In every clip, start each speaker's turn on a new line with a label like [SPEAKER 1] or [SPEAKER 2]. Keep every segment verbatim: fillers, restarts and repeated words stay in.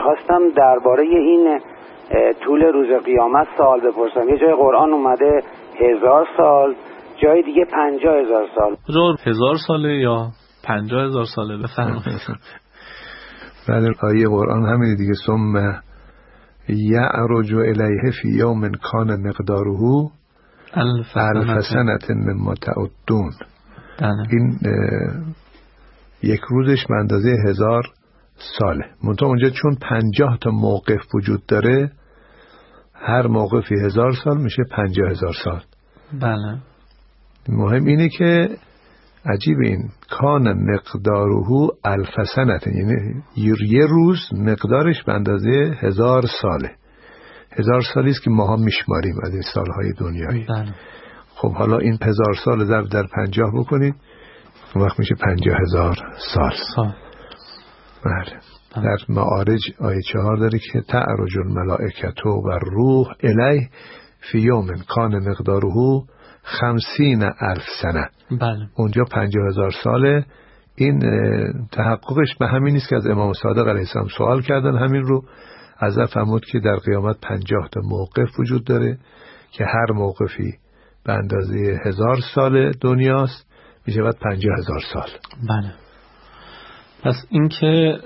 [SPEAKER 1] میخواستم درباره این طول روز قیامت سوال بپرسم. یه جای قرآن اومده هزار سال، جای دیگه پنجاه هزار سال.
[SPEAKER 2] هزار ساله یا پنجاه هزار ساله؟ بفرمایید.
[SPEAKER 3] بعد آیه قرآن همین دیگه، ثم یعرج الیه فی یوم کان مقداره الف سنة مما تعدون. این یک روزش به اندازه هزار ساله. منتها اونجا چون پنجاه تا موقف وجود داره، هر موقفی هزار سال میشه پنجاه هزار سال.
[SPEAKER 2] بله.
[SPEAKER 3] مهم اینه که عجیب، این کان مقداره الف سنة، یعنی یه روز مقدارش به اندازه هزار ساله. هزار سالی است که ماها میشماریم از این سالهای دنیایی.
[SPEAKER 2] بله.
[SPEAKER 3] خب حالا این هزار سال ضرب در پنجاه بکنید، اون وقت میشه پنجاه هزار سال.
[SPEAKER 2] سال.
[SPEAKER 3] بله. در معارج آیه چهار داره که تعرج الملائکة و روح الیه فی یوم کان مقداره خمسین الف سنه.
[SPEAKER 2] بله.
[SPEAKER 3] اونجا پنجاه هزار ساله. این تحققش به همین نیست که از امام صادق علیه السلام سوال کردن همین رو، از فرمود که در قیامت پنجاه تا موقف وجود داره که هر موقفی به اندازه هزار سال دنیاست، میشه بعد پنجاه هزار سال.
[SPEAKER 2] بله. پس این که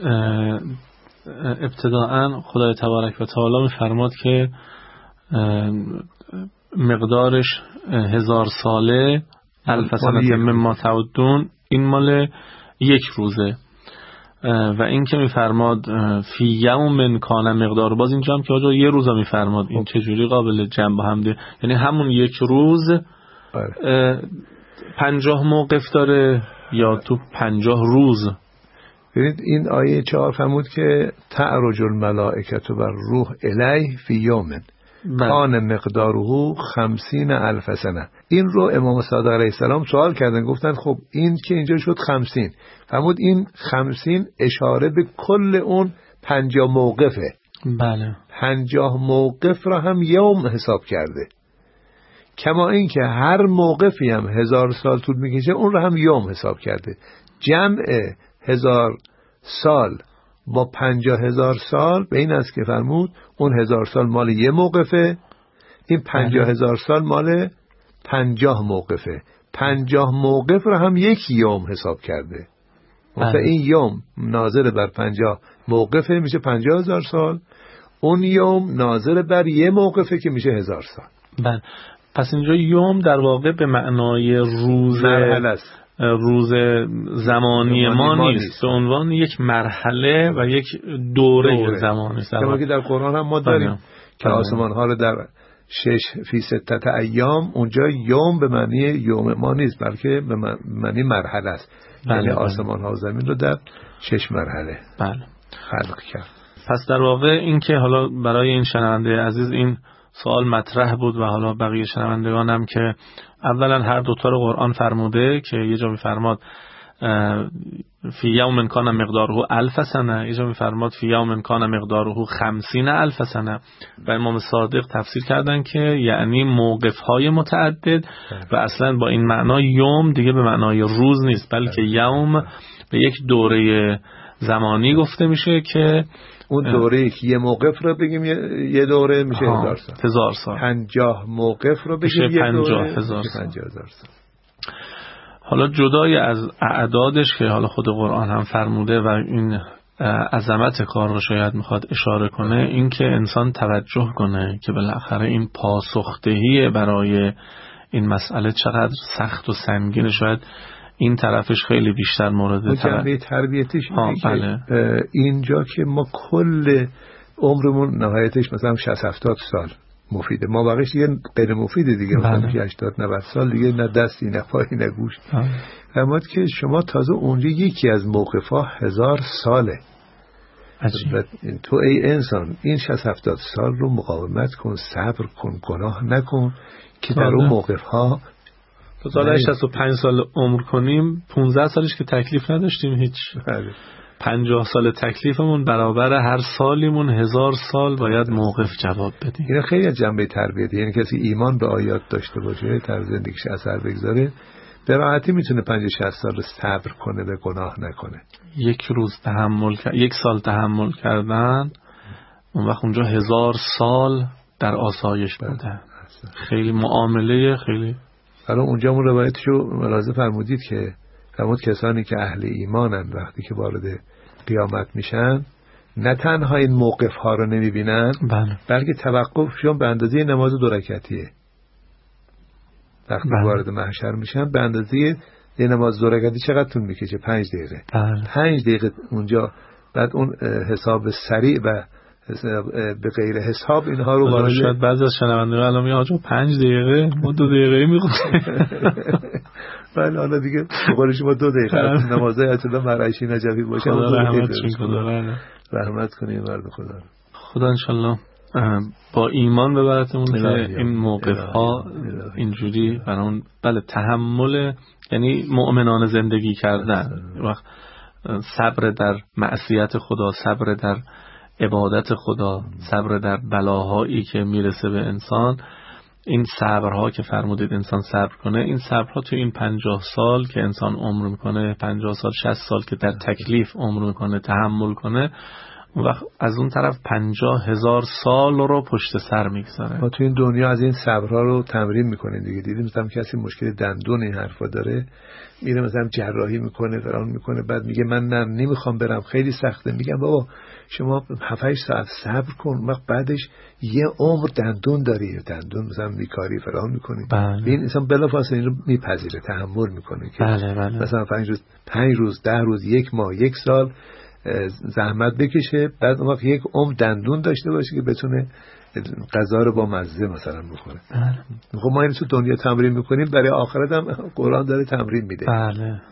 [SPEAKER 2] ابتداعاً خدای تبارک و تعالی میفرماد که مقدارش هزار ساله، الف سنة مما تعدون، این مال یک روزه. و این که میفرماد فی یوم کان مقدار، باز اینجا هم که آجا یه روزا میفرماد، این چجوری قابل جمع با هم ده؟ یعنی همون یک روز پنجاه موقف داره یا تو پنجاه روز؟
[SPEAKER 3] ببینید این آیه چهار فرمود که تعرج الملائکة و روح الیه فی یوم کان مقداره خمسین الف سنه. این رو امام صادق علیه السلام سوال کردن، گفتن خب این که اینجا شد خمسین، فرمود این خمسین اشاره به کل اون پنجاه موقفه.
[SPEAKER 2] بله.
[SPEAKER 3] پنجاه موقف را هم یوم حساب کرده، کما این که هر موقفی هم هزار سال طول میکشه، اون را هم یوم حساب کرده. جمع هزار سال با پنجاه هزار سال به این است که فرمود اون هزار سال مال یه موقفه، این پنجاه هزار سال مال پنجاه موقفه. پنجاه موقف رو هم یک یوم حساب کرده. مثلا این یوم ناظر بر پنجاه موقفه میشه پنجاه هزار سال، اون یوم ناظر بر یه موقفه که میشه هزار سال.
[SPEAKER 2] بله. پس اینجا یوم در واقع به معنای روز روز زمانی ما, ما نیست، به عنوان یک مرحله و یک دوره, دوره. زمانی است.
[SPEAKER 3] که در قرآن هم ما داریم که آسمان ها رو در شش فی ستت ایام، اونجا یوم به معنی یوم ما نیست، بلکه به معنی مرحله است. یعنی آسمان ها و زمین رو در شش مرحله
[SPEAKER 2] بله
[SPEAKER 3] خلق کرد.
[SPEAKER 2] پس در واقع این که حالا برای این شنونده عزیز این سوال مطرح بود و حالا بقیه شنوندگان هم که اولا هر دوتا رو قرآن فرموده که یه جا میفرماد فی یوم کان مقداره الف سنه، یه جا میفرماد فی یوم کان مقداره خمسین الف سنه، و امام صادق تفسیر کردن که یعنی موقف های متعدد و اصلا با این معنا یوم دیگه به معنای روز نیست، بلکه یوم به یک دوره زمانی گفته میشه که
[SPEAKER 3] اون دوره که یه موقف رو بگیم یه دوره میشه هزار سال.
[SPEAKER 2] هزار سال.
[SPEAKER 3] پنجاه موقف رو بگیم یه دوره
[SPEAKER 2] هزار
[SPEAKER 3] میشه پنجاه هزار سال.
[SPEAKER 2] حالا جدای از اعدادش که حالا خود قرآن هم فرموده و این عظمت کار رو شاید میخواد اشاره کنه، این که انسان توجه کنه که بالاخره این پاسخدهی برای این مسئله چقدر سخت و سنگینه. شاید این طرفش خیلی بیشتر مورد
[SPEAKER 3] جنبه تربیتیش اینه که اینجا که ما کل عمرمون نهایتش مثلا شصت هفتاد سال مفیده، ما بقیش دیگه غیر مفیده دیگه، مثلا هشتاد نود سال دیگه نه دستی نه پایی نه گوش. اما که شما تازه اونجا یکی از موقفا هزار ساله. تو ای انسان این شصت هفتاد سال رو مقاومت کن، صبر کن، گناه نکن که در اون موقفها
[SPEAKER 2] تو سال شصت و پنج سال عمر کنیم، پانزده سالش که تکلیف نداشتیم هیچ.
[SPEAKER 3] بله.
[SPEAKER 2] پنجاه سال تکلیفمون برابر هر سالیمون هزار سال باید موقف جواب بدیم.
[SPEAKER 3] این خیلی از جنبه تربیتی، یعنی کسی ایمان به آیات داشته باشه، طرز زندگیش اثر بگذاره، به راحتی میتونه پنجاه شصت سال صبر کنه و گناه نکنه.
[SPEAKER 2] یک روز تحمل یک سال تحمل کردن اون وقت اونجا هزار سال در آسایش بوده. خیلی معامله خیلی.
[SPEAKER 3] حالا اونجا اون روایتشو ملاحظه فرمودید که فرمود کسانی که اهل ایمانن وقتی که وارد قیامت میشن نه تنها این موقف ها رو نمیبینن،
[SPEAKER 2] بله.
[SPEAKER 3] بلکه توقفشون به اندازه نماز دو رکعتیه. وقتی بله. وارد محشر میشن به اندازه یه نماز دو رکعتی چقدر طول میکشه؟ پنج دقیقه.
[SPEAKER 2] بله.
[SPEAKER 3] پنج دقیقه اونجا. بعد اون حساب سریع و به غیر حساب اینها رو وارد.
[SPEAKER 2] شاید بعضی از شنوندگان الان میگن آقا پنج دقیقه ما دو دقیقه میخونیم.
[SPEAKER 3] بله حالا دیگه بقول شما دو دقیقه نمازهای اصلا مرعشی نجفی باشه.
[SPEAKER 2] خدا رحمتشون کنه.
[SPEAKER 3] رحمت کنه مرد خدا.
[SPEAKER 2] خدا انشالله با ایمان ببرتمون که این موقف ها اینجوری برای بله تحمل، یعنی مؤمنان زندگی کردن، وقت صبر در معصیت خدا، صبر در عبادت خدا، صبر در بلاهایی که میرسه به انسان. این صبرها که فرمودید انسان صبر کنه، این صبرها تو این پنجاه سال که انسان عمر میکنه، پنجاه سال شصت سال که در تکلیف عمر میکنه تحمل کنه، اون وقت از اون طرف پنجاه هزار سال رو پشت سر میگذاره.
[SPEAKER 3] ما تو این دنیا از این صبرها رو تمرین میکنیم دیگه. دیدیم مثلا کسی مشکل دندون این حرفا داره، میره مثلا جراحی میکنه فران میکنه، بعد میگه من نه نمیخوام برم خیلی سخته. میگم بابا شما هفت هشت ساعت صبر کن، وقت بعدش یه عمر دندون داری، دندون مثلا میکاری فران میکنی.
[SPEAKER 2] بله.
[SPEAKER 3] این انسان بلافاصله این رو میپذیره، تحمل میکنه که
[SPEAKER 2] بله بله.
[SPEAKER 3] مثلا پنج روز پنج روز ده روز یک ماه یک سال زحمت بکشه، بعد اون وقت یک عمر دندون داشته باشه که بتونه غذا رو با مزه مثلا بخوره.
[SPEAKER 2] بله.
[SPEAKER 3] خب ما این تو دنیا تمرین میکنیم، برای آخرت هم قرآن داره تمرین میده.
[SPEAKER 2] بله.